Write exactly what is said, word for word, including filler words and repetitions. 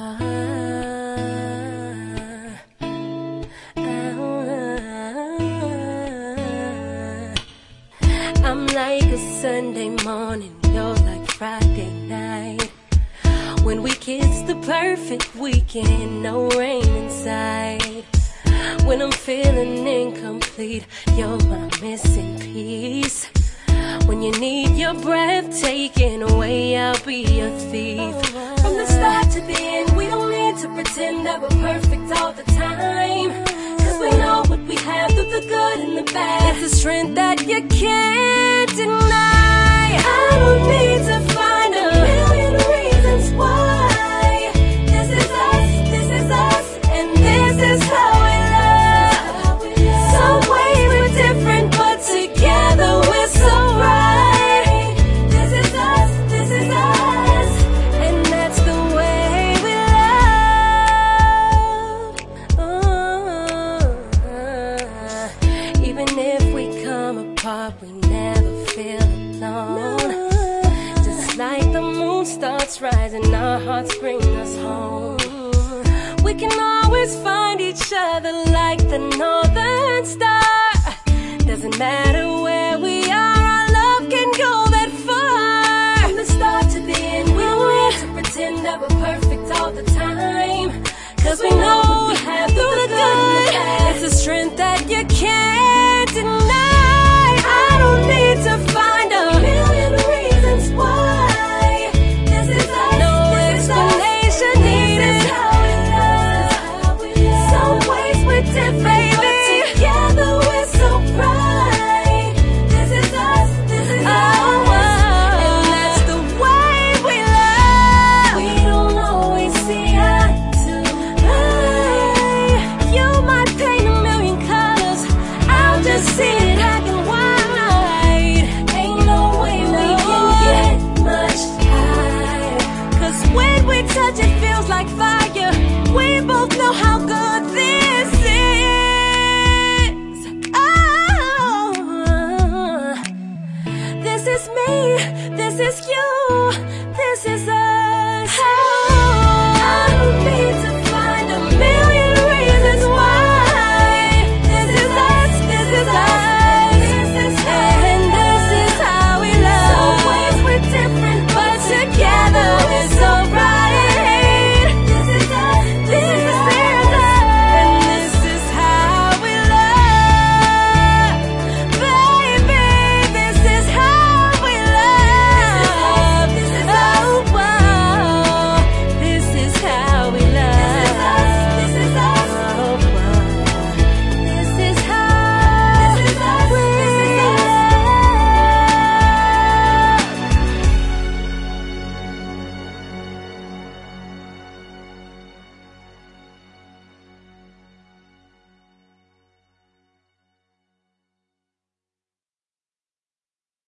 I'm like a Sunday morning, you're like Friday night. When we kiss the perfect weekend, no rain inside. When I'm feeling incomplete, you're my missing piece. When you need your breath taken away, I'll be your thief. From the start to the end, we don't need to pretend that we're perfect all the time. Cause we know what we have through the good and the bad. It's a strength that you can't deny. I don't need to find a million reasons why. This is us, this is us, and this is how we love. Some ways we're different, but together we're so right. This is us, this is us, and that's the way we love. Oh, even if we come apart, we never feel alone. Just like the moon starts rising, our hearts bring us home. We can always find each other like the northern star. Doesn't matter where we are, our love can go that far. From the start to the end, we don't need to pretend that we're perfect all the time. Cause we know what we have through the good. It's a strength that you can't deny. I don't need to find a million reasons why. This is us, no explanation needed. This is how we love. Some ways we're different, but together we're so bright. This is us, this is us, and that's the way we love. We don't always see eye to eye. You might paint a million colors, I'll just see it black and white. Ain't no way we can get much higher. Cause when we touch it feels like fire. We both know how good this is. Oh, this is me, this is you.